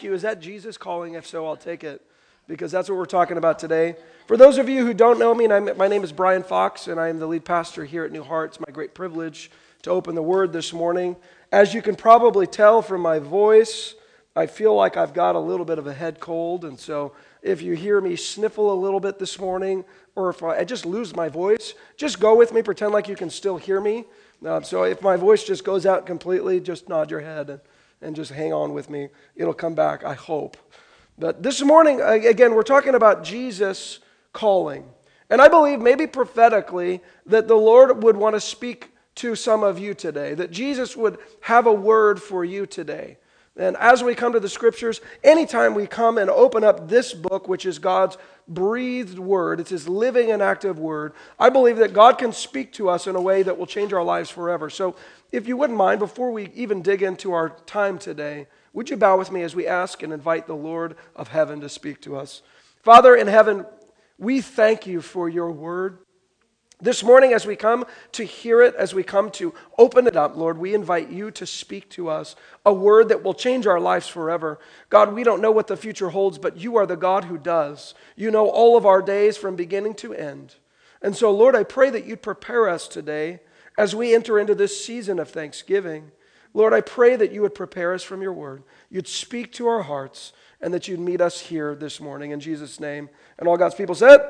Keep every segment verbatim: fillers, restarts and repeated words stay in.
ask you, is that Jesus calling? If so, I'll take it, because that's what we're talking about today. For those of you who don't know me, and I'm, my name is Brian Fox, and I am the lead pastor here at New Heart. It's my great privilege to open the Word this morning. As you can probably tell from my voice, I feel like I've got a little bit of a head cold, and so if you hear me sniffle a little bit this morning, or if I just lose my voice, just go with me, pretend like you can still hear me. Uh, so if my voice just goes out completely, just nod your head and, and just hang on with me. It'll come back, I hope. But this morning, again, we're talking about Jesus calling. And I believe, maybe prophetically, that the Lord would want to speak to some of you today, that Jesus would have a word for you today. And as we come to the Scriptures, anytime we come and open up this book, which is God's breathed word, it's His living and active word, I believe that God can speak to us in a way that will change our lives forever. So if you wouldn't mind, before we even dig into our time today, would you bow with me as we ask and invite the Lord of heaven to speak to us? Father in heaven, we thank you for your word. This morning, as we come to hear it, as we come to open it up, Lord, we invite you to speak to us a word that will change our lives forever. God, we don't know what the future holds, but you are the God who does. You know all of our days from beginning to end. And so, Lord, I pray that you'd prepare us today as we enter into this season of Thanksgiving. Lord, I pray that you would prepare us from your word. You'd speak to our hearts, and that you'd meet us here this morning in Jesus' name. And all God's people said?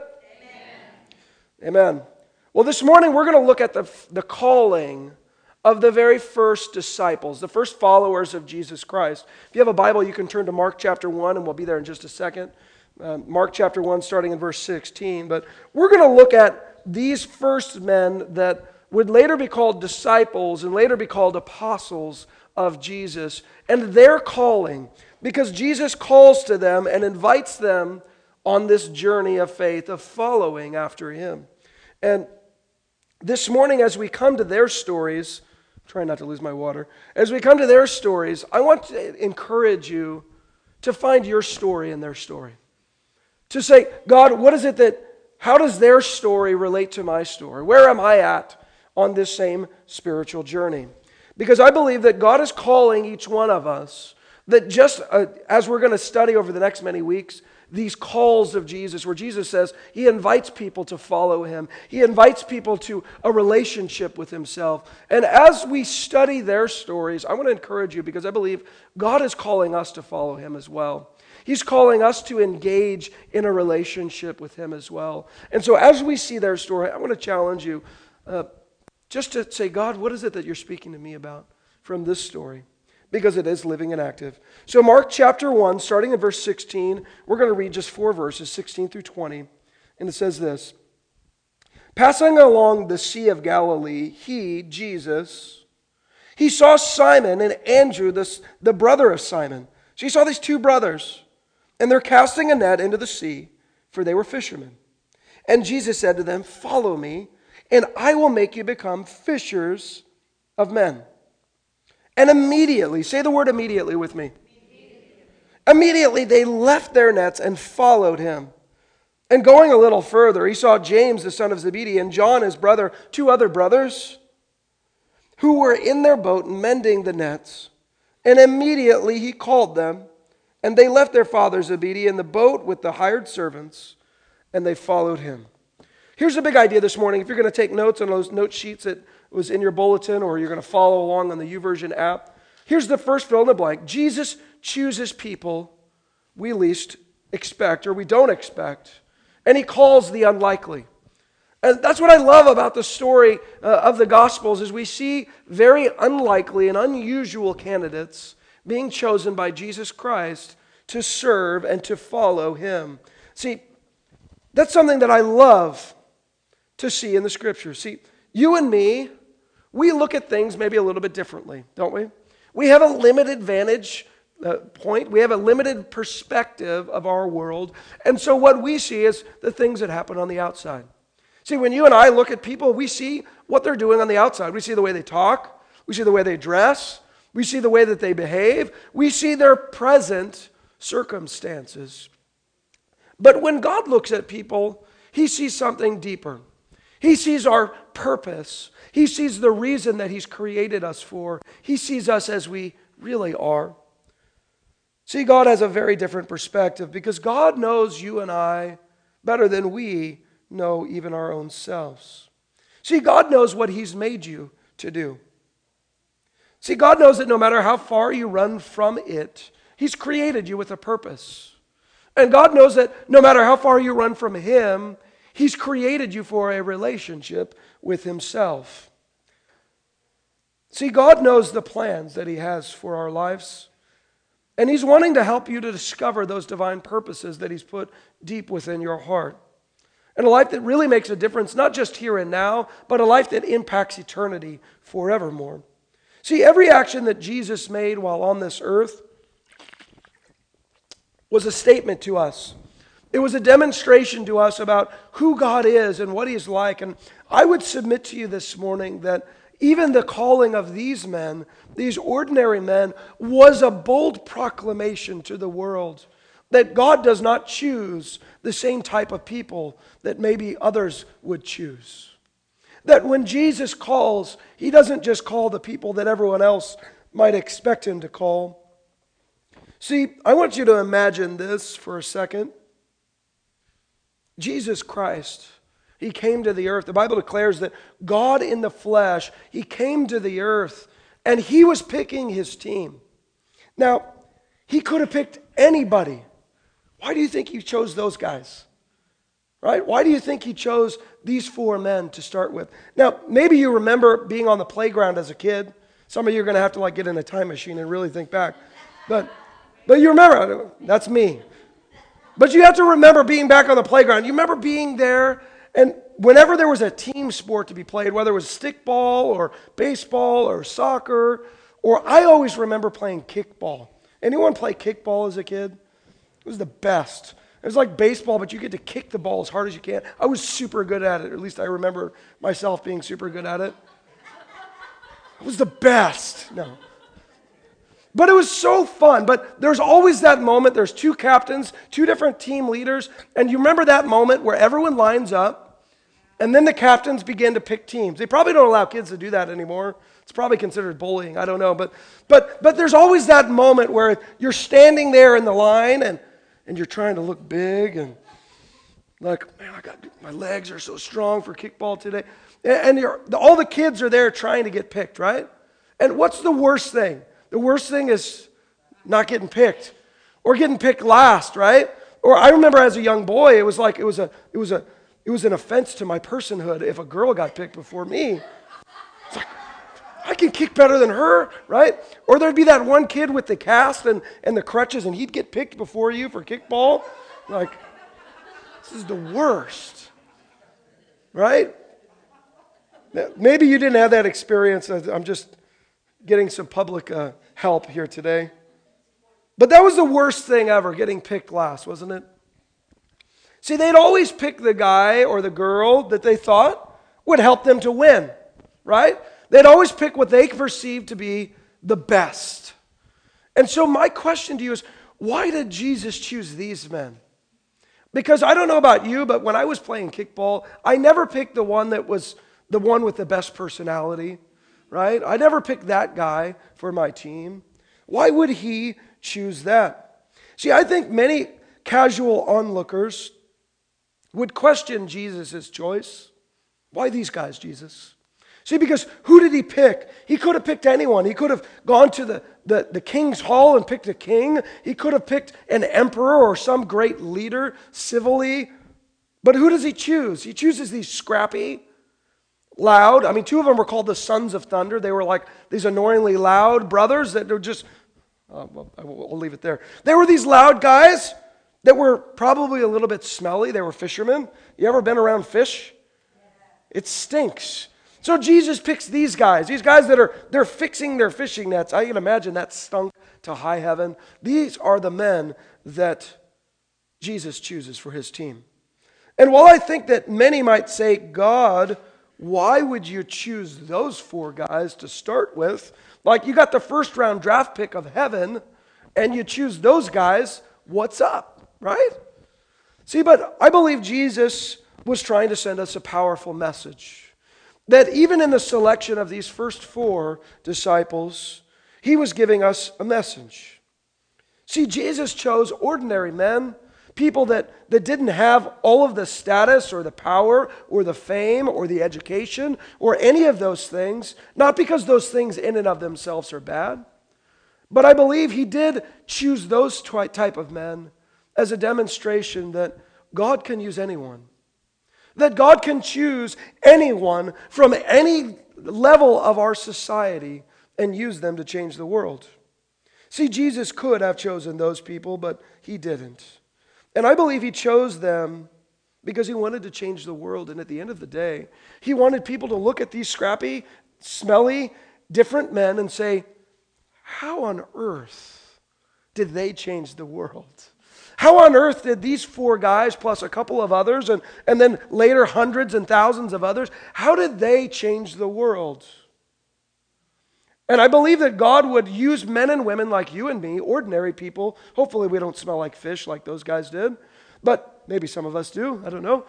Amen. Amen. Well, this morning we're going to look at the, the calling of the very first disciples, the first followers of Jesus Christ. If you have a Bible, you can turn to Mark chapter one, and we'll be there in just a second. Uh, Mark chapter one, starting in verse sixteen. But we're going to look at these first men that would later be called disciples and later be called apostles of Jesus, and their calling, because Jesus calls to them and invites them on this journey of faith, of following after Him. And this morning, as we come to their stories, I'm trying not to lose my water, as we come to their stories, I want to encourage you to find your story in their story. To say, God, what is it that, how does their story relate to my story? Where am I at on this same spiritual journey? Because I believe that God is calling each one of us, that just uh, as we're going to study over the next many weeks, these calls of Jesus, where Jesus says He invites people to follow Him. He invites people to a relationship with Himself. And as we study their stories, I want to encourage you, because I believe God is calling us to follow Him as well. He's calling us to engage in a relationship with Him as well. And so as we see their story, I want to challenge you uh, just to say, God, what is it that you're speaking to me about from this story? Because it is living and active. So Mark chapter one, starting in verse sixteen, we're going to read just four verses, sixteen through twenty. And it says this: Passing along the Sea of Galilee, he, Jesus, he saw Simon and Andrew, the, the brother of Simon. So he saw these two brothers, and they're casting a net into the sea, for they were fishermen. And Jesus said to them, Follow me, and I will make you become fishers of men. And immediately, say the word immediately with me. Immediately. Immediately they left their nets and followed Him. And going a little further, he saw James, the son of Zebedee, and John, his brother, two other brothers, who were in their boat mending the nets. And immediately he called them, and they left their father Zebedee in the boat with the hired servants, and they followed Him. Here's the big idea this morning. If you're going to take notes on those note sheets that was in your bulletin, or you're going to follow along on the YouVersion app, here's the first fill in the blank. Jesus chooses people we least expect, or we don't expect, and He calls the unlikely. And that's what I love about the story uh, of the Gospels, is we see very unlikely and unusual candidates being chosen by Jesus Christ to serve and to follow Him. See, that's something that I love to see in the Scriptures. See, you and me, we look at things maybe a little bit differently, don't we? We have a limited vantage uh, point. We have a limited perspective of our world. And so what we see is the things that happen on the outside. See, when you and I look at people, we see what they're doing on the outside. We see the way they talk. We see the way they dress. We see the way that they behave. We see their present circumstances. But when God looks at people, He sees something deeper. He sees our purpose. He sees the reason that He's created us for. He sees us as we really are. See, God has a very different perspective because God knows you and I better than we know even our own selves. See, God knows what He's made you to do. See, God knows that no matter how far you run from it, He's created you with a purpose. And God knows that no matter how far you run from Him, He's created you for a relationship with Himself. See, God knows the plans that He has for our lives. And He's wanting to help you to discover those divine purposes that He's put deep within your heart. And a life that really makes a difference, not just here and now, but a life that impacts eternity forevermore. See, every action that Jesus made while on this earth was a statement to us. It was a demonstration to us about who God is and what He's like. And I would submit to you this morning that even the calling of these men, these ordinary men, was a bold proclamation to the world that God does not choose the same type of people that maybe others would choose. That when Jesus calls, He doesn't just call the people that everyone else might expect Him to call. See, I want you to imagine this for a second. Jesus Christ, He came to the earth. The Bible declares that God in the flesh, He came to the earth and He was picking His team. Now, He could have picked anybody. Why do you think He chose those guys? Right? Why do you think He chose these four men to start with? Now, maybe you remember being on the playground as a kid. Some of you are going to have to like get in a time machine and really think back. But, but you remember, that's me. But you have to remember being back on the playground. You remember being there, and whenever there was a team sport to be played, whether it was stickball or baseball or soccer, or I always remember playing kickball. Anyone play kickball as a kid? It was the best. It was like baseball, but you get to kick the ball as hard as you can. I was super good at it, or at least I remember myself being super good at it. It was the best. No. But it was so fun. But there's always that moment. There's two captains, two different team leaders. And you remember that moment where everyone lines up, and then the captains begin to pick teams. They probably don't allow kids to do that anymore. It's probably considered bullying. I don't know. But but but there's always that moment where you're standing there in the line, and and you're trying to look big, and like, man, I got my legs are so strong for kickball today. And you're, all the kids are there trying to get picked, right? And what's the worst thing? The worst thing is not getting picked, or getting picked last, right? Or I remember as a young boy, it was like it was a it was a it was an offense to my personhood if a girl got picked before me. It's like, I can kick better than her, right? Or there'd be that one kid with the cast and, and the crutches, and he'd get picked before you for kickball. Like, this is the worst, right? Maybe you didn't have that experience. I'm just getting some public uh, help here today. But that was the worst thing ever, getting picked last, wasn't it? See, they'd always pick the guy or the girl that they thought would help them to win, right? They'd always pick what they perceived to be the best. And so my question to you is, why did Jesus choose these men? Because I don't know about you, but when I was playing kickball, I never picked the one that was the one with the best personality, right? I never picked that guy for my team. Why would He choose that? See, I think many casual onlookers would question Jesus' choice. Why these guys, Jesus? See, because who did He pick? He could have picked anyone. He could have gone to the, the, the king's hall and picked a king. He could have picked an emperor or some great leader civilly. But who does He choose? He chooses these scrappy, loud. I mean, two of them were called the Sons of Thunder. They were like these annoyingly loud brothers that were just, uh, well, I'll leave it there. They were these loud guys that were probably a little bit smelly. They were fishermen. You ever been around fish? It stinks. So Jesus picks these guys, these guys that are, they're fixing their fishing nets. I can imagine that stunk to high heaven. These are the men that Jesus chooses for His team. And while I think that many might say, God, why would you choose those four guys to start with? Like, you got the first round draft pick of heaven, and you choose those guys, what's up, right? See, but I believe Jesus was trying to send us a powerful message. That even in the selection of these first four disciples, He was giving us a message. See, Jesus chose ordinary men, people that, that didn't have all of the status or the power or the fame or the education or any of those things, not because those things in and of themselves are bad, but I believe he did choose those type of men as a demonstration that God can use anyone. That God can choose anyone from any level of our society and use them to change the world. See, Jesus could have chosen those people, but he didn't. And I believe he chose them because he wanted to change the world. And at the end of the day, he wanted people to look at these scrappy, smelly, different men and say, how on earth did they change the world? How on earth did these four guys plus a couple of others and, and then later hundreds and thousands of others, how did they change the world? And I believe that God would use men and women like you and me, ordinary people. Hopefully we don't smell like fish like those guys did, but maybe some of us do. I don't know.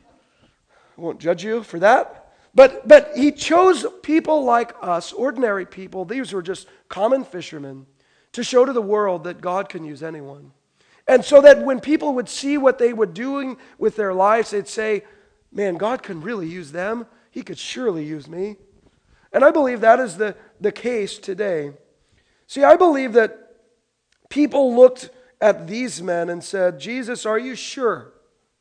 I won't judge you for that. But, but he chose people like us, ordinary people. These were just common fishermen to show to the world that God can use anyone. And so that when people would see what they were doing with their lives, they'd say, man, God can really use them. He could surely use me. And I believe that is the, the case today. See, I believe that people looked at these men and said, Jesus, are you sure?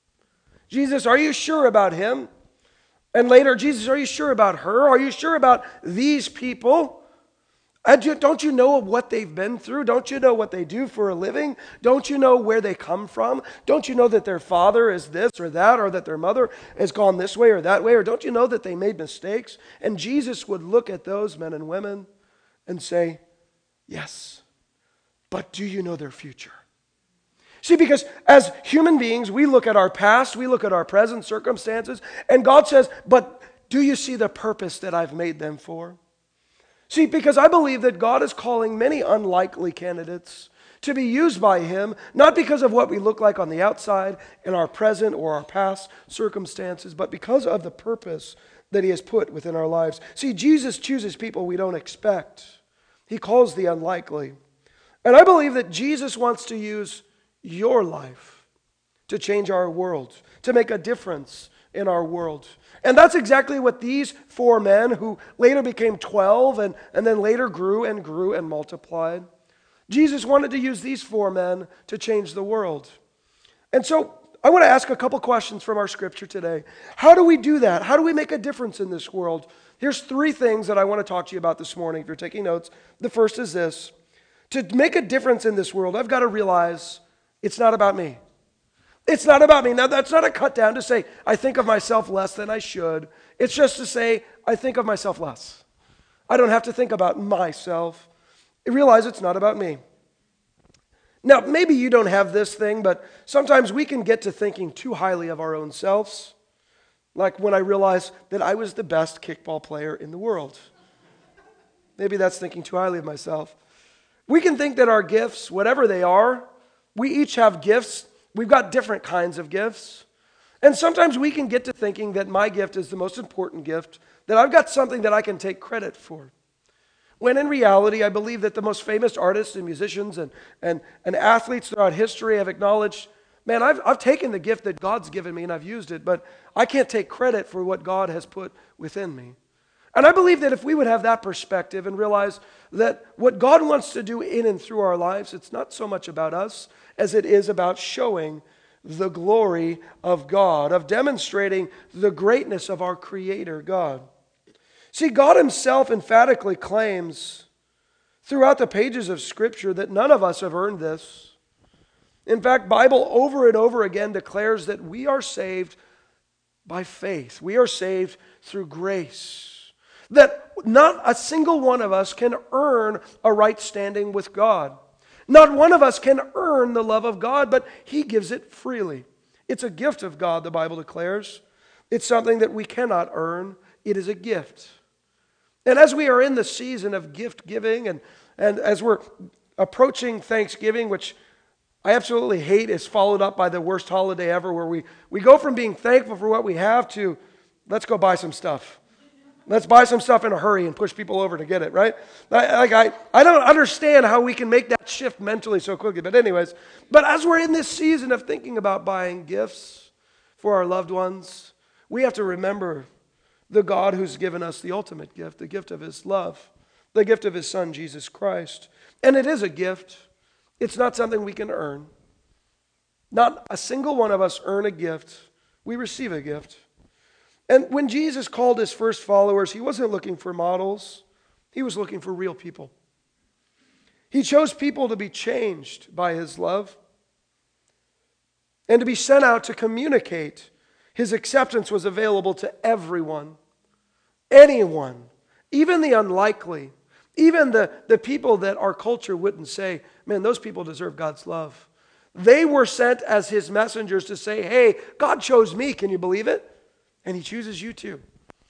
Jesus, are you sure about him? And later, Jesus, are you sure about her? Are you sure about these people? Don't you know what they've been through? Don't you know what they do for a living? Don't you know where they come from? Don't you know that their father is this or that, or that their mother has gone this way or that way? Or don't you know that they made mistakes? And Jesus would look at those men and women and say, yes, but do you know their future? See, because as human beings, we look at our past, we look at our present circumstances, and God says, but do you see the purpose that I've made them for? See, because I believe that God is calling many unlikely candidates to be used by him, not because of what we look like on the outside in our present or our past circumstances, but because of the purpose that he has put within our lives. See, Jesus chooses people we don't expect. He calls the unlikely. And I believe that Jesus wants to use your life to change our world, to make a difference in our world. And that's exactly what these four men, who later became twelve and, and then later grew and grew and multiplied. Jesus wanted to use these four men to change the world. And so I want to ask a couple questions from our scripture today. How do we do that? How do we make a difference in this world? Here's three things that I want to talk to you about this morning. If you're taking notes, the first is this. To make a difference in this world, I've got to realize it's not about me. It's not about me. Now, that's not a cut down to say, I think of myself less than I should. It's just to say, I think of myself less. I don't have to think about myself. I realize it's not about me. Now, maybe you don't have this thing, but sometimes we can get to thinking too highly of our own selves. Like when I realized that I was the best kickball player in the world. Maybe that's thinking too highly of myself. We can think that our gifts, whatever they are, we each have gifts. We've got different kinds of gifts. And sometimes we can get to thinking that my gift is the most important gift, that I've got something that I can take credit for. When in reality, I believe that the most famous artists and musicians and, and, and athletes throughout history have acknowledged, man, I've, I've taken the gift that God's given me and I've used it, but I can't take credit for what God has put within me. And I believe that if we would have that perspective and realize that what God wants to do in and through our lives, it's not so much about us as it is about showing the glory of God, of demonstrating the greatness of our Creator, God. See, God himself emphatically claims throughout the pages of Scripture that none of us have earned this. In fact, Bible over and over again declares that we are saved by faith. We are saved through grace. That not a single one of us can earn a right standing with God. Not one of us can earn the love of God, but he gives it freely. It's a gift of God, the Bible declares. It's something that we cannot earn. It is a gift. And as we are in the season of gift giving, and, and as we're approaching Thanksgiving, which I absolutely hate, is followed up by the worst holiday ever, where we, we go from being thankful for what we have to, let's go buy some stuff. Let's buy some stuff in a hurry and push people over to get it, right? I, like I, I don't understand how we can make that shift mentally so quickly. But anyways, but as we're in this season of thinking about buying gifts for our loved ones, we have to remember the God who's given us the ultimate gift, the gift of his love, the gift of his Son, Jesus Christ. And it is a gift. It's not something we can earn. Not a single one of us earn a gift. We receive a gift. And when Jesus called his first followers, he wasn't looking for models. He was looking for real people. He chose people to be changed by his love and to be sent out to communicate. His acceptance was available to everyone, anyone, even the unlikely, even the, the people that our culture wouldn't say, man, those people deserve God's love. They were sent as his messengers to say, hey, God chose me, can you believe it? And he chooses you too.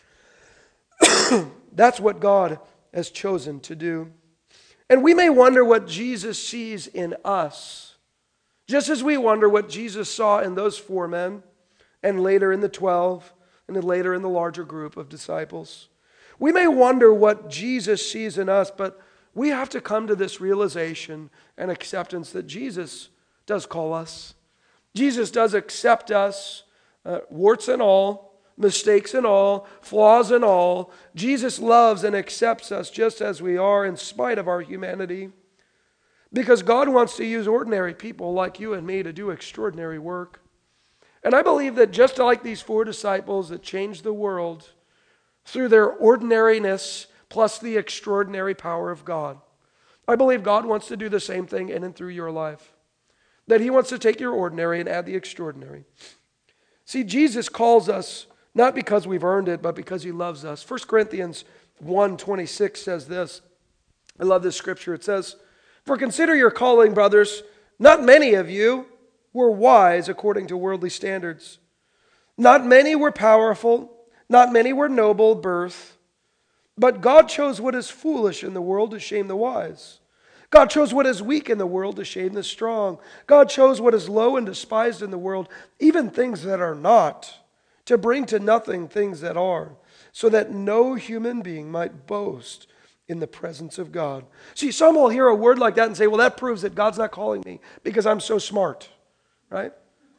That's what God has chosen to do. And we may wonder what Jesus sees in us, just as we wonder what Jesus saw in those four men, and later in the twelve, and then later in the larger group of disciples. We may wonder what Jesus sees in us, but we have to come to this realization and acceptance that Jesus does call us. Jesus does accept us, uh, warts and all, mistakes and all, flaws and all. Jesus loves and accepts us just as we are in spite of our humanity. Because God wants to use ordinary people like you and me to do extraordinary work. And I believe that just like these four disciples that changed the world through their ordinariness plus the extraordinary power of God, I believe God wants to do the same thing in and through your life. That he wants to take your ordinary and add the extraordinary. See, Jesus calls us not because we've earned it, but because he loves us. First Corinthians one twenty-six says this. I love this scripture. It says, for consider your calling, brothers. Not many of you were wise according to worldly standards. Not many were powerful. Not many were noble birth. But God chose what is foolish in the world to shame the wise. God chose what is weak in the world to shame the strong. God chose what is low and despised in the world, even things that are not, to bring to nothing things that are, so that no human being might boast in the presence of God. See, some will hear a word like that and say, well, that proves that God's not calling me because I'm so smart, right?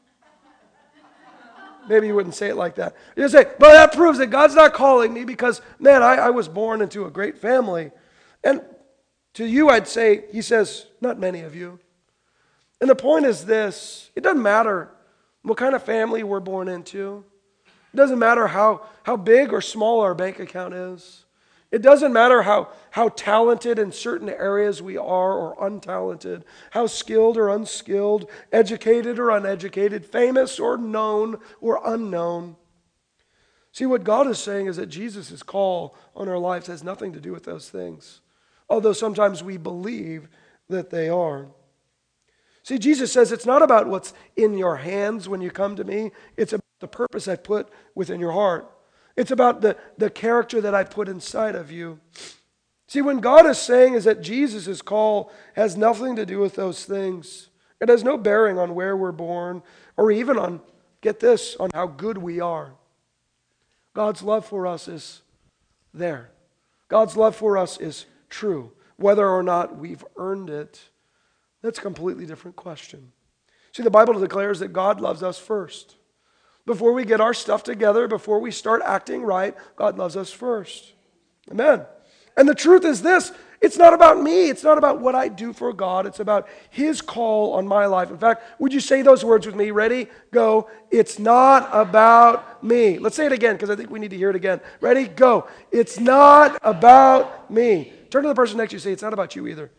Maybe you wouldn't say it like that. You say, but that proves that God's not calling me because, man, I, I was born into a great family. And to you, I'd say, he says, not many of you. And the point is this, it doesn't matter what kind of family we're born into. It doesn't matter how, how big or small our bank account is. It doesn't matter how, how talented in certain areas we are or untalented, how skilled or unskilled, educated or uneducated, famous or known or unknown. See, what God is saying is that Jesus' call on our lives has nothing to do with those things, although sometimes we believe that they are. See, Jesus says it's not about what's in your hands when you come to me. It's about the purpose I put within your heart. It's about the, the character that I put inside of you. See, when God is saying is that Jesus' call has nothing to do with those things. It has no bearing on where we're born or even on, get this, on how good we are. God's love for us is there. God's love for us is true. Whether or not we've earned it, that's a completely different question. See, the Bible declares that God loves us first. Before we get our stuff together, before we start acting right, God loves us first. Amen. And the truth is this, it's not about me. It's not about what I do for God. It's about his call on my life. In fact, would you say those words with me? Ready? Go. It's not about me. Let's say it again because I think we need to hear it again. Ready? Go. It's not about me. Turn to the person next to you and say, it's not about you either.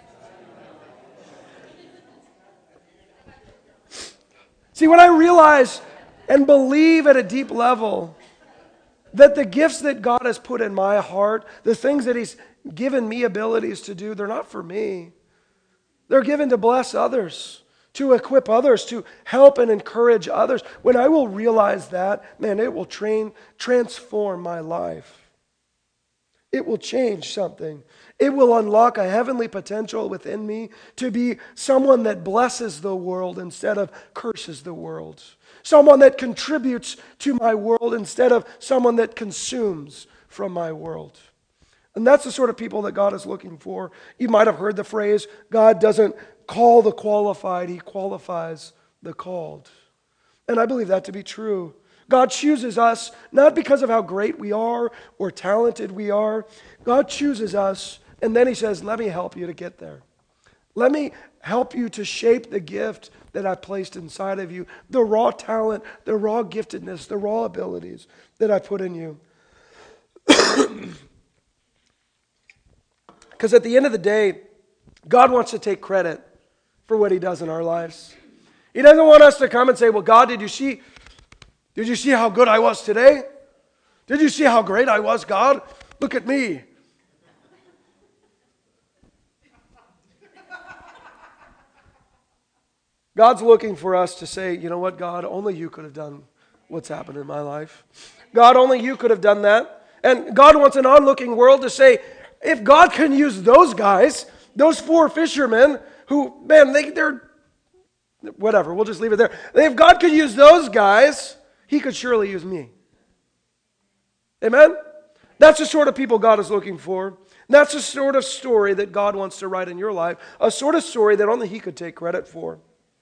See, when I realize and believe at a deep level that the gifts that God has put in my heart, the things that he's given me abilities to do, they're not for me. They're given to bless others, to equip others, to help and encourage others. When I will realize that, man, it will train, transform my life. It will change something. It will unlock a heavenly potential within me to be someone that blesses the world instead of curses the world. Someone that contributes to my world instead of someone that consumes from my world. And that's the sort of people that God is looking for. You might have heard the phrase, God doesn't call the qualified, He qualifies the called. And I believe that to be true. God chooses us not because of how great we are or talented we are. God chooses us, and then He says, let me help you to get there. Let me help you to shape the gift that I placed inside of you, the raw talent, the raw giftedness, the raw abilities that I put in you. Because at the end of the day, God wants to take credit for what He does in our lives. He doesn't want us to come and say, well, God, did you see, did you see how good I was today? Did you see how great I was, God? Look at me. God's looking for us to say, you know what, God, only you could have done what's happened in my life. God, only you could have done that. And God wants an onlooking world to say, if God can use those guys, those four fishermen who, man, they, they're, whatever, we'll just leave it there. If God could use those guys, He could surely use me. Amen? That's the sort of people God is looking for. That's the sort of story that God wants to write in your life, a sort of story that only He could take credit for.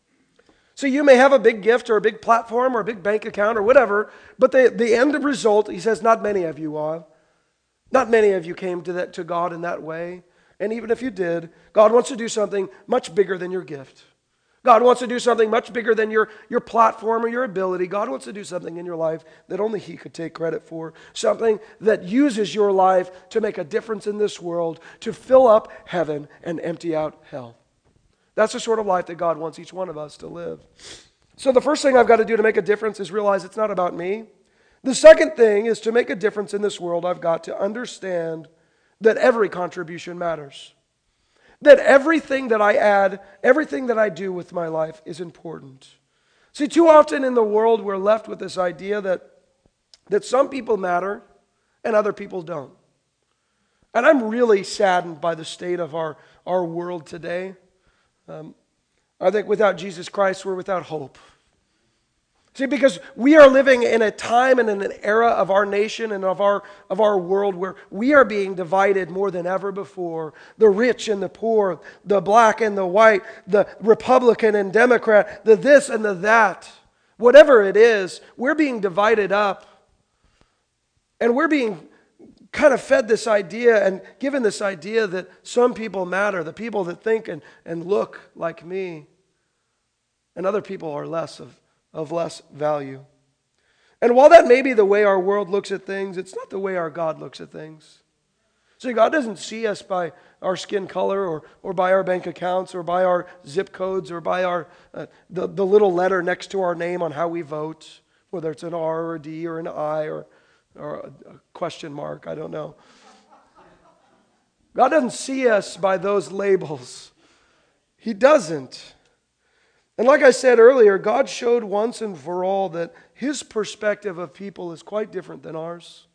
So you may have a big gift or a big platform or a big bank account or whatever, but the, the end result, He says, not many of you are. Not many of you came to that to God in that way. And even if you did, God wants to do something much bigger than your gift. God wants to do something much bigger than your, your platform or your ability. God wants to do something in your life that only He could take credit for. Something that uses your life to make a difference in this world, to fill up heaven and empty out hell. That's the sort of life that God wants each one of us to live. So the first thing I've got to do to make a difference is realize it's not about me. The second thing is to make a difference in this world, I've got to understand that every contribution matters. That everything that I add, everything that I do with my life is important. See, too often in the world we're left with this idea that, that some people matter and other people don't. And I'm really saddened by the state of our, our world today. Um, I think without Jesus Christ, we're without hope. See, because we are living in a time and in an era of our nation and of our, of our world where we are being divided more than ever before. The rich and the poor, the black and the white, the Republican and Democrat, the this and the that. Whatever it is, we're being divided up. And we're being kind of fed this idea and given this idea that some people matter, the people that think and, and look like me, and other people are less of, of less value. And while that may be the way our world looks at things, it's not the way our God looks at things. See, God doesn't see us by our skin color or, or by our bank accounts or by our zip codes or by our uh, the, the little letter next to our name on how we vote, whether it's an R or a D or an I or or a question mark, I don't know. God doesn't see us by those labels. He doesn't. And like I said earlier, God showed once and for all that His perspective of people is quite different than ours.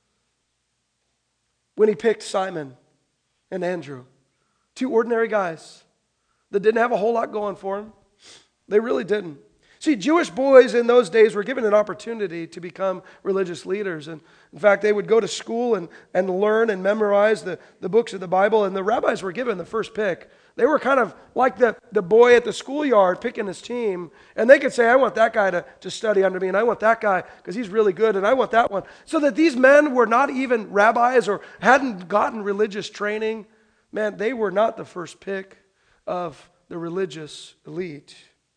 When He picked Simon and Andrew, two ordinary guys that didn't have a whole lot going for them. They really didn't. See, Jewish boys in those days were given an opportunity to become religious leaders. And in fact, they would go to school and, and learn and memorize the, the books of the Bible. And the rabbis were given the first pick. They were kind of like the, the boy at the schoolyard picking his team. And they could say, I want that guy to, to study under me. And I want that guy because he's really good. And I want that one. So that these men were not even rabbis or hadn't gotten religious training. Man, they were not the first pick of the religious elite.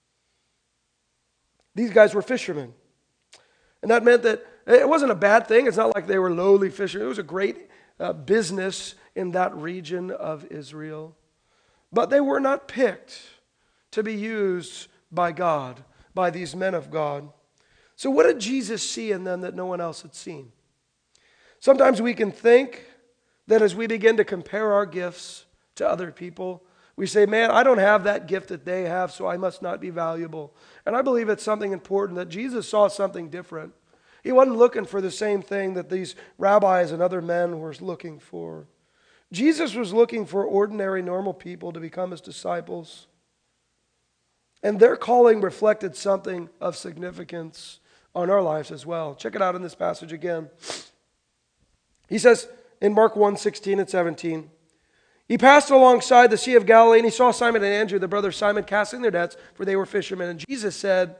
These guys were fishermen. And that meant that it wasn't a bad thing. It's not like they were lowly fishermen. It was a great uh, business in that region of Israel. But they were not picked to be used by God, by these men of God. So what did Jesus see in them that no one else had seen? Sometimes we can think that as we begin to compare our gifts to other people, we say, man, I don't have that gift that they have, so I must not be valuable. And I believe it's something important that Jesus saw something different. He wasn't looking for the same thing that these rabbis and other men were looking for. Jesus was looking for ordinary, normal people to become His disciples. And their calling reflected something of significance on our lives as well. Check it out in this passage again. He says in Mark one, sixteen and seventeen, he passed alongside the Sea of Galilee, and he saw Simon and Andrew, the brother of Simon, casting their nets, for they were fishermen. And Jesus said,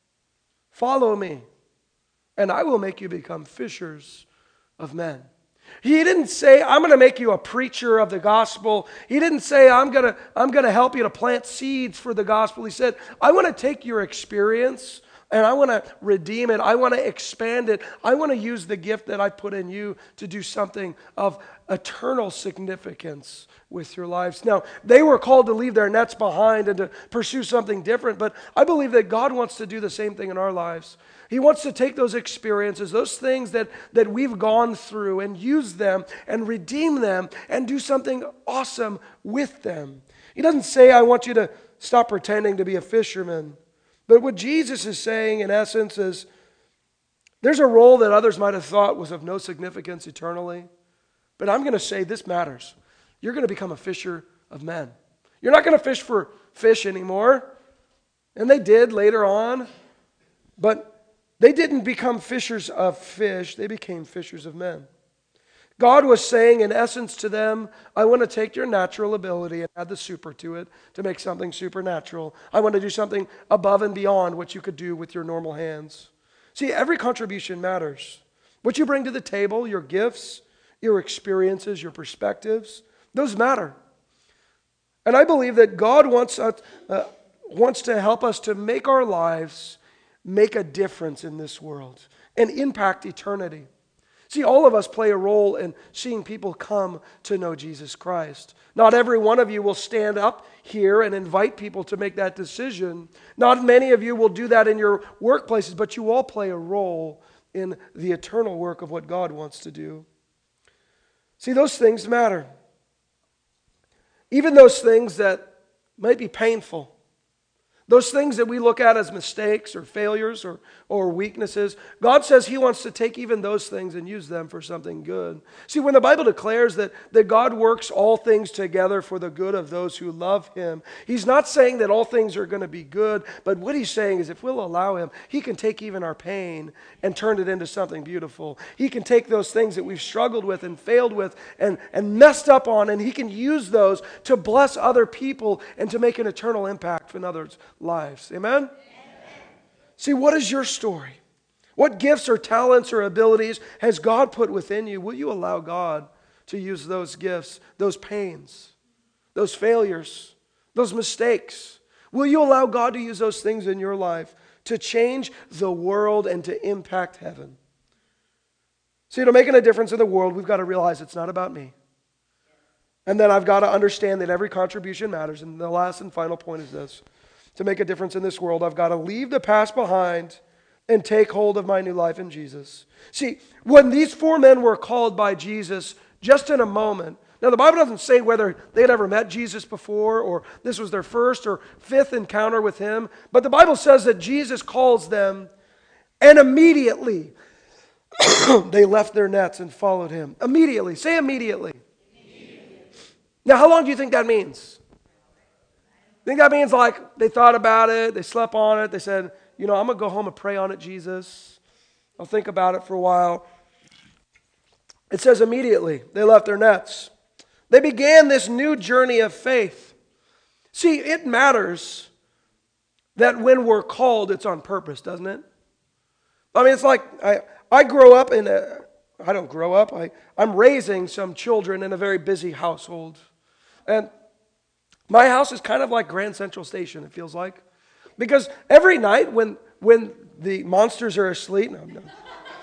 follow me, and I will make you become fishers of men. He didn't say, I'm going to make you a preacher of the gospel. He didn't say, I'm going to, I'm going to help you to plant seeds for the gospel. He said, I want to take your experience and I want to redeem it. I want to expand it. I want to use the gift that I put in you to do something of eternal significance with your lives. Now, they were called to leave their nets behind and to pursue something different, but I believe that God wants to do the same thing in our lives. He wants to take those experiences, those things that, that we've gone through, and use them and redeem them and do something awesome with them. He doesn't say, I want you to stop pretending to be a fisherman. But what Jesus is saying, in essence, is there's a role that others might have thought was of no significance eternally. But I'm going to say this matters. You're going to become a fisher of men. You're not going to fish for fish anymore. And they did later on. But they didn't become fishers of fish. They became fishers of men. God was saying, in essence, to them, I want to take your natural ability and add the super to it to make something supernatural. I want to do something above and beyond what you could do with your normal hands. See, every contribution matters. What you bring to the table, your gifts, your experiences, your perspectives, those matter. And I believe that God wants, us, uh, wants to help us to make our lives make a difference in this world and impact eternity. See, all of us play a role in seeing people come to know Jesus Christ. Not every one of you will stand up here and invite people to make that decision. Not many of you will do that in your workplaces, but you all play a role in the eternal work of what God wants to do. See, those things matter. Even those things that might be painful. Those things that we look at as mistakes or failures or, or weaknesses, God says He wants to take even those things and use them for something good. See, when the Bible declares that, that God works all things together for the good of those who love Him, He's not saying that all things are going to be good, but what He's saying is if we'll allow Him, He can take even our pain and turn it into something beautiful. He can take those things that we've struggled with and failed with and, and messed up on, and He can use those to bless other people and to make an eternal impact in others' lives. Amen? Amen? See, what is your story? What gifts or talents or abilities has God put within you? Will you allow God to use those gifts, those pains, those failures, those mistakes? Will you allow God to use those things in your life to change the world and to impact heaven? See, to making a difference in the world, we've got to realize it's not about me. And then I've got to understand that every contribution matters. And the last and final point is this. To make a difference in this world, I've got to leave the past behind and take hold of my new life in Jesus. See, when these four men were called by Jesus, just in a moment, now the Bible doesn't say whether they had ever met Jesus before or this was their first or fifth encounter with Him, but the Bible says that Jesus calls them, and immediately they left their nets and followed Him. Immediately. Say immediately. Immediately. Now, how long do you think that means? I think that means like they thought about it, they slept on it, they said, you know, I'm going to go home and pray on it, Jesus. I'll think about it for a while. It says immediately they left their nets. They began this new journey of faith. See, it matters that when we're called, it's on purpose, doesn't it? I mean, it's like I, I grow up in a, I don't grow up, I, I'm raising some children in a very busy household. And my house is kind of like Grand Central Station, it feels like. Because every night when when the monsters are asleep, no, no.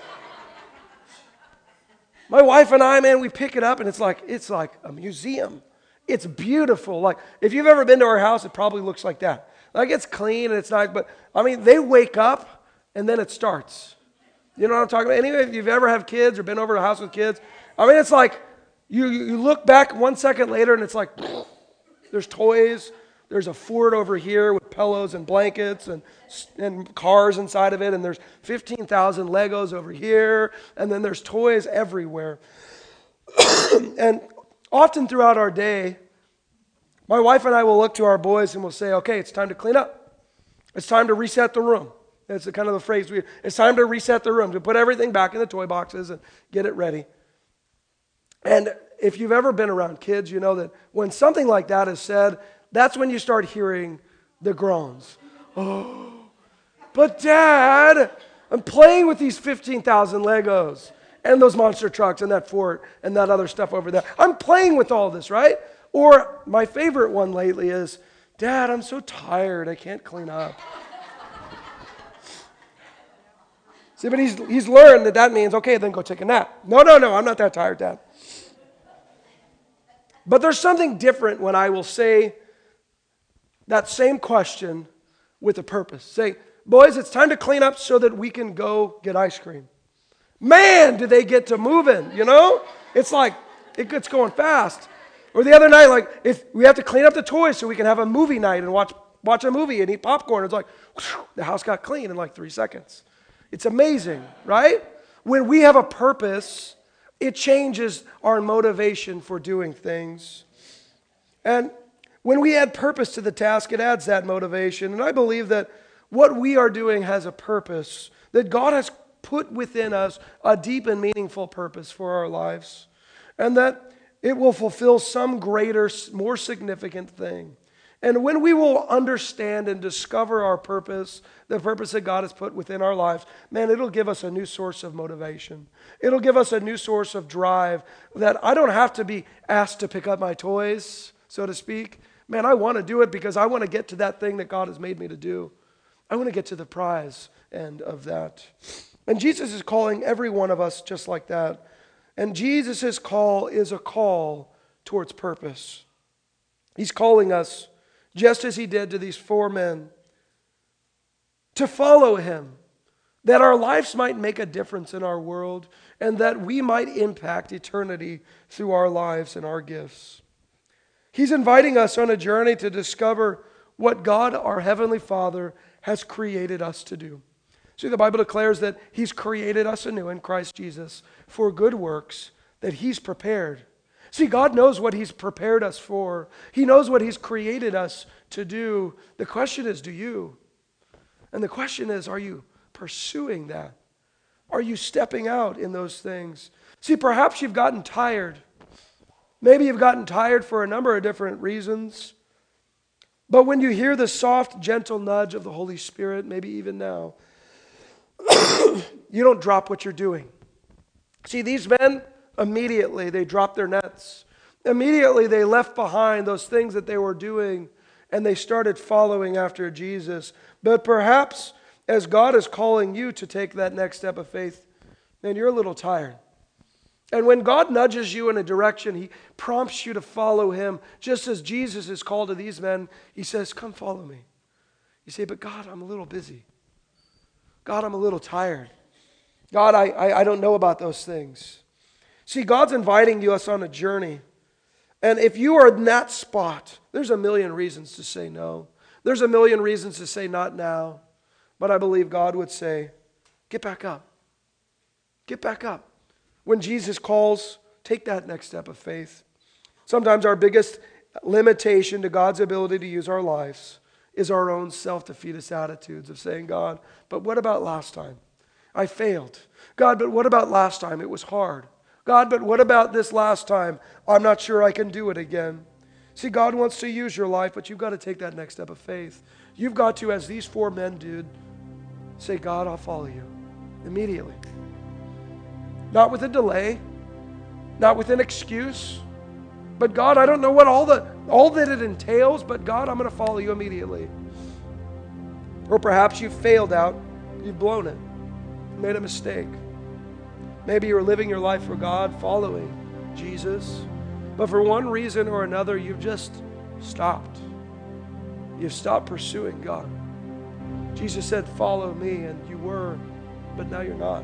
My wife and I, man, we pick it up and it's like it's like a museum. It's beautiful. Like if you've ever been to our house, it probably looks like that. Like it's clean and it's nice, but I mean, they wake up and then it starts. You know what I'm talking about? Anyway, if you've ever had kids or been over to a house with kids, I mean, it's like you you look back one second later and it's like. There's toys. There's a fort over here with pillows and blankets and, and cars inside of it. And there's fifteen thousand Legos over here. And then there's toys everywhere. And often throughout our day, my wife and I will look to our boys and we'll say, okay, it's time to clean up. It's time to reset the room. That's the kind of the phrase we, it's time to reset the room, to put everything back in the toy boxes and get it ready. And if you've ever been around kids, you know that when something like that is said, that's when you start hearing the groans. Oh, but Dad, I'm playing with these fifteen thousand Legos and those monster trucks and that fort and that other stuff over there. I'm playing with all this, right? Or my favorite one lately is, Dad, I'm so tired, I can't clean up. See, but he's, he's learned that that means, okay, then go take a nap. No, no, no, I'm not that tired, Dad. But there's something different when I will say that same question with a purpose. Say, boys, it's time to clean up so that we can go get ice cream. Man, do they get to moving, you know? It's like, it gets going fast. Or the other night, like, if we have to clean up the toys so we can have a movie night and watch watch a movie and eat popcorn. It's like, whew, the house got clean in like three seconds. It's amazing, right? When we have a purpose, it changes our motivation for doing things. And when we add purpose to the task, it adds that motivation. And I believe that what we are doing has a purpose, that God has put within us a deep and meaningful purpose for our lives, and that it will fulfill some greater, more significant thing. And when we will understand and discover our purpose, the purpose that God has put within our lives, man, it'll give us a new source of motivation. It'll give us a new source of drive that I don't have to be asked to pick up my toys, so to speak. Man, I want to do it because I want to get to that thing that God has made me to do. I want to get to the prize end of that. And Jesus is calling every one of us just like that. And Jesus' call is a call towards purpose. He's calling us, just as he did to these four men, to follow him, that our lives might make a difference in our world and that we might impact eternity through our lives and our gifts. He's inviting us on a journey to discover what God, our Heavenly Father, has created us to do. See, the Bible declares that he's created us anew in Christ Jesus for good works that he's prepared. See, God knows what he's prepared us for. He knows what he's created us to do. The question is, do you? And the question is, are you pursuing that? Are you stepping out in those things? See, perhaps you've gotten tired. Maybe you've gotten tired for a number of different reasons. But when you hear the soft, gentle nudge of the Holy Spirit, maybe even now, you don't drop what you're doing. See, these men, immediately they dropped their nets. Immediately they left behind those things that they were doing and they started following after Jesus. But perhaps as God is calling you to take that next step of faith, man, you're a little tired. And when God nudges you in a direction, he prompts you to follow him. Just as Jesus is called to these men, he says, come follow me. You say, but God, I'm a little busy. God, I'm a little tired. God, I, I, I don't know about those things. See, God's inviting you us on a journey. And if you are in that spot, there's a million reasons to say no. There's a million reasons to say not now. But I believe God would say, get back up. Get back up. When Jesus calls, take that next step of faith. Sometimes our biggest limitation to God's ability to use our lives is our own self-defeatist attitudes of saying, God, but what about last time? I failed. God, but what about last time? It was hard. God, but what about this last time? I'm not sure I can do it again. See, God wants to use your life, but you've got to take that next step of faith. You've got to, as these four men did, say, God, I'll follow you immediately. Not with a delay, not with an excuse, but God, I don't know what all the all that it entails, but God, I'm going to follow you immediately. Or perhaps you've failed out, you've blown it, made a mistake. Maybe you're living your life for God, following Jesus, but for one reason or another, you've just stopped. You've stopped pursuing God. Jesus said, follow me, and you were, but now you're not.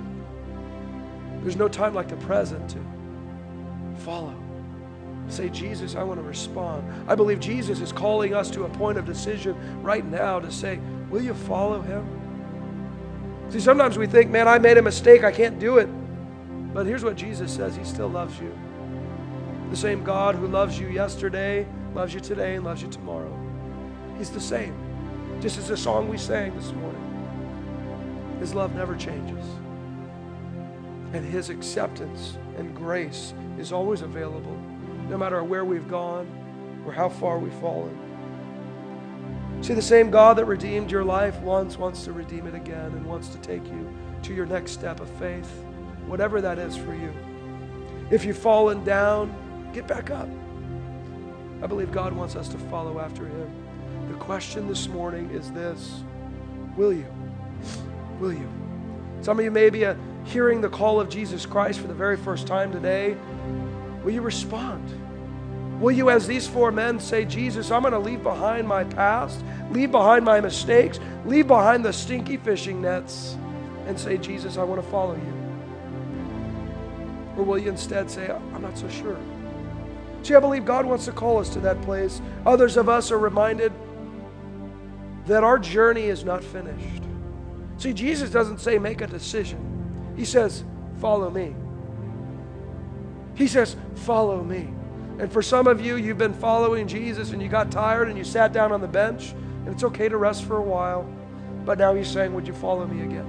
There's no time like the present to follow. Say, Jesus, I want to respond. I believe Jesus is calling us to a point of decision right now to say, will you follow him? See, sometimes we think, man, I made a mistake, I can't do it. But here's what Jesus says, he still loves you. The same God who loves you yesterday, loves you today, and loves you tomorrow. He's the same. Just as the song we sang this morning. His love never changes. And his acceptance and grace is always available, no matter where we've gone or how far we've fallen. See, the same God that redeemed your life once wants to redeem it again and wants to take you to your next step of faith, whatever that is for you. If you've fallen down, get back up. I believe God wants us to follow after Him. The question this morning is this: will you? Will you? Some of you may be uh, hearing the call of Jesus Christ for the very first time today. Will you respond? Will you, as these four men, say, Jesus, I'm going to leave behind my past, leave behind my mistakes, leave behind the stinky fishing nets, and say, Jesus, I want to follow you? Or will you instead say, I'm not so sure? See, I believe God wants to call us to that place. Others of us are reminded that our journey is not finished. See, Jesus doesn't say make a decision. He says, follow me. He says, follow me. And for some of you, you've been following Jesus and you got tired and you sat down on the bench, and it's okay to rest for a while. But now He's saying, would you follow me again?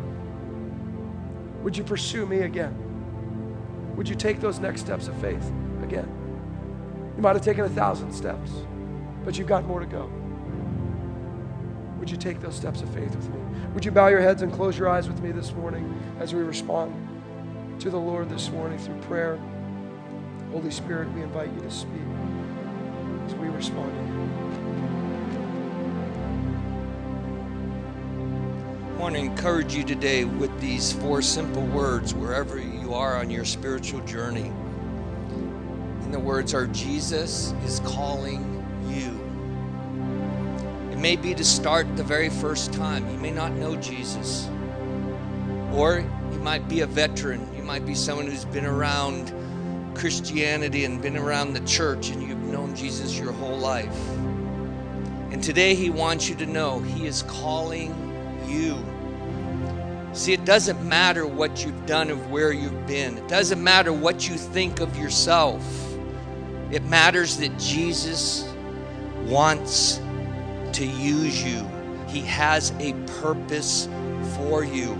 Would you pursue me again? Would you take those next steps of faith again? You might have taken a thousand steps, but you've got more to go. Would you take those steps of faith with me? Would you bow your heads and close your eyes with me this morning as we respond to the Lord this morning through prayer? Holy Spirit, we invite you to speak as we respond to you. I want to encourage you today with these four simple words wherever you are on your spiritual journey. And the words are, Jesus is calling you. It may be to start the very first time. You may not know Jesus. Or you might be a veteran. You might be someone who's been around Christianity and been around the church and you've known Jesus your whole life. And today He wants you to know He is calling you. See, it doesn't matter what you've done or where you've been. It doesn't matter what you think of yourself. It matters that Jesus wants to use you. He has a purpose for you.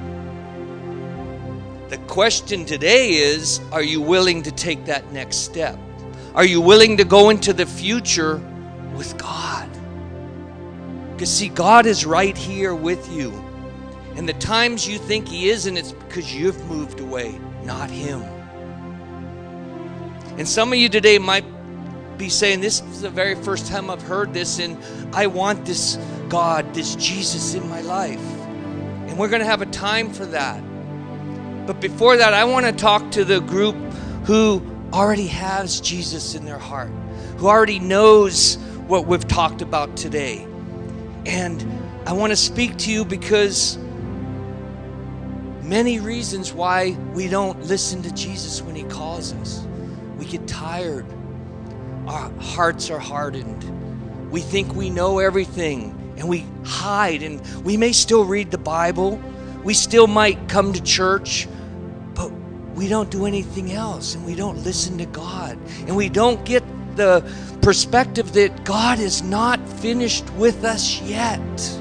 The question today is, are you willing to take that next step? Are you willing to go into the future with God? Because see, God is right here with you. And the times you think He isn't, it's because you've moved away, not Him. And some of you today might be saying, this is the very first time I've heard this, and I want this God, this Jesus in my life. And we're going to have a time for that. But before that, I want to talk to the group who already has Jesus in their heart, who already knows what we've talked about today. And I want to speak to you because many reasons why we don't listen to Jesus when He calls us. We get tired. Our hearts are hardened. We think we know everything and we hide. And we may still read the Bible. We still might come to church, but we don't do anything else, and we don't listen to God. And we don't get the perspective that God is not finished with us yet.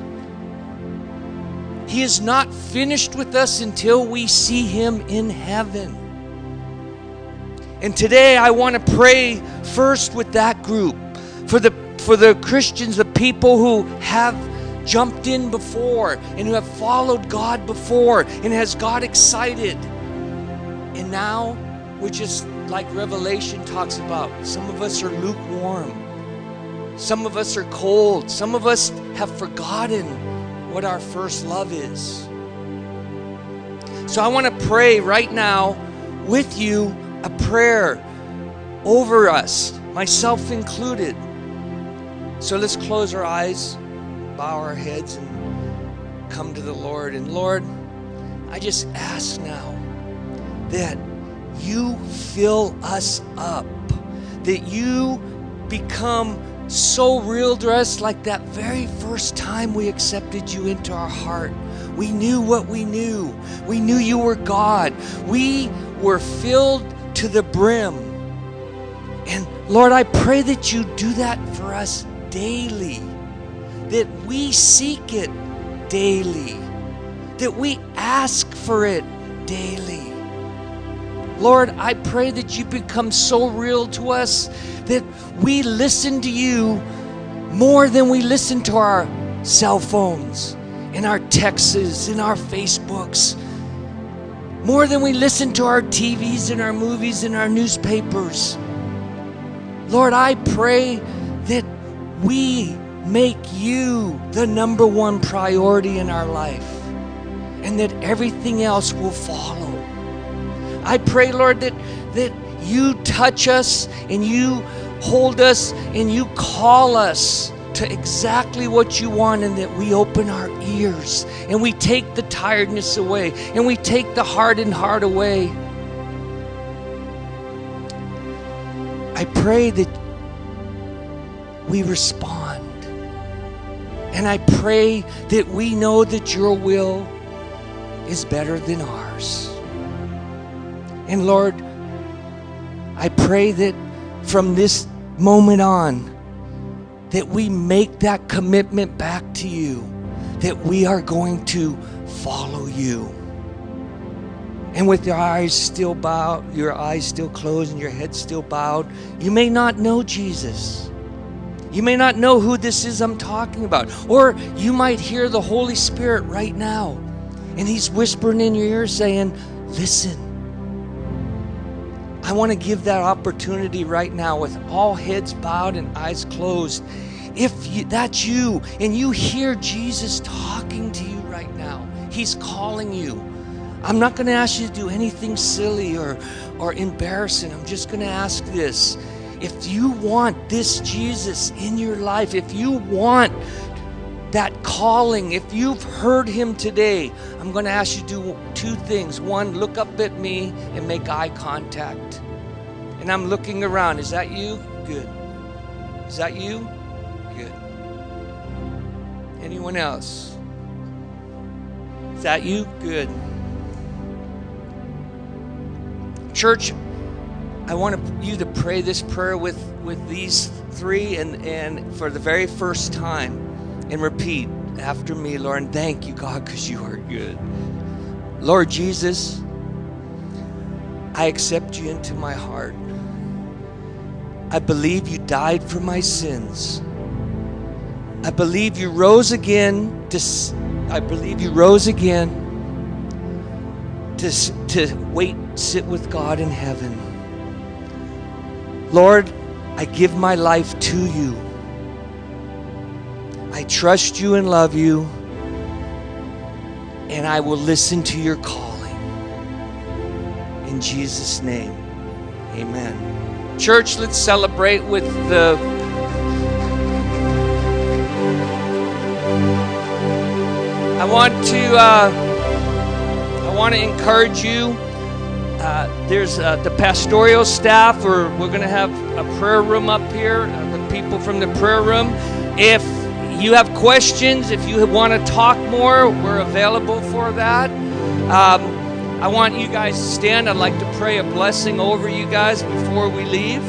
He is not finished with us until we see Him in heaven. And today I want to pray first with that group, for the for the Christians, the people who have jumped in before and who have followed God before and has got excited. And now we're just like Revelation talks about. Some of us are lukewarm. Some of us are cold. Some of us have forgotten what our first love is. So I want to pray right now with you a prayer over us, myself included. So let's close our eyes, bow our heads, and come to the Lord. And Lord, I just ask now that you fill us up, that you become so real to us like that very first time we accepted you into our heart. We knew what we knew. We knew you were God. We were filled to the brim. And Lord, I pray that you do that for us daily, that we seek it daily, that we ask for it daily. Lord, I pray that you become so real to us that we listen to you more than we listen to our cell phones, in our texts, in our Facebooks, more than we listen to our T Vs and our movies and our newspapers. Lord, I pray that we make you the number one priority in our life and that everything else will follow. I pray, Lord, that, that you touch us and you hold us and you call us to exactly what you want, and that we open our ears and we take the tiredness away and we take the hardened heart away. I pray that we respond, and I pray that we know that your will is better than ours. And Lord, I pray that from this moment on, that we make that commitment back to you, that we are going to follow you. And with your eyes still bowed, your eyes still closed and your head still bowed, you may not know Jesus. You may not know who this is I'm talking about. Or you might hear the Holy Spirit right now, and he's whispering in your ear saying, listen. I want to give that opportunity right now with all heads bowed and eyes closed. If you, that's you and you hear Jesus talking to you right now, he's calling you. I'm not going to ask you to do anything silly or, or embarrassing. I'm just going to ask this. If you want this Jesus in your life, if you want that calling, if you've heard him today, I'm going to ask you to do two things. One, look up at me and make eye contact. And I'm looking around. Is that you? Good. Is that you? Good. Anyone else? Is that you? Good. Church, I want you to pray this prayer with, with these three and, and for the very first time. And repeat after me, Lord, and thank you, God, because you are good. Lord Jesus, I accept you into my heart. I believe you died for my sins. I believe you rose again to, I believe you rose again to, to wait, sit with God in heaven. Lord, I give my life to you. I trust you and love you, and I will listen to your calling. In Jesus' name, amen. Church, let's celebrate with the I want to uh, I want to encourage you. Uh, there's uh, the pastoral staff, or we're going to have a prayer room up here. Uh, the people from the prayer room. If you have questions, if you want to talk more, we're available for that. Um, I want you guys to stand. I'd like to pray a blessing over you guys before we leave.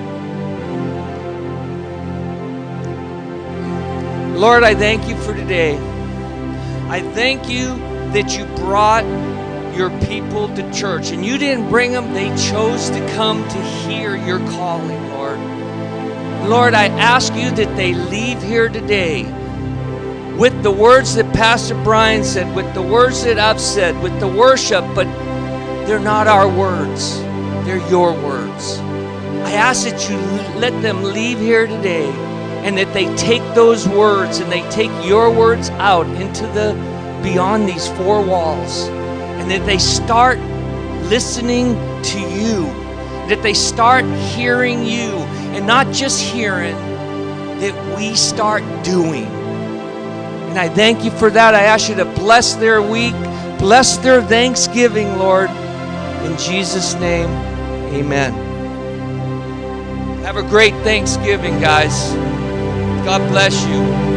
Lord, I thank you for today. I thank you that you brought your people to church, and you didn't bring them, they chose to come to hear your calling, Lord. Lord, I ask you that they leave here today with the words that Pastor Brian said, with the words that I've said, with the worship, but they're not our words. They're your words. I ask that you let them leave here today and that they take those words and they take your words out into the beyond these four walls, and that they start listening to you, that they start hearing you, and not just hearing, that we start doing. And I thank you for that. I ask you to bless their week, bless their Thanksgiving, Lord. In Jesus' name, amen. Have a great Thanksgiving, guys. God bless you.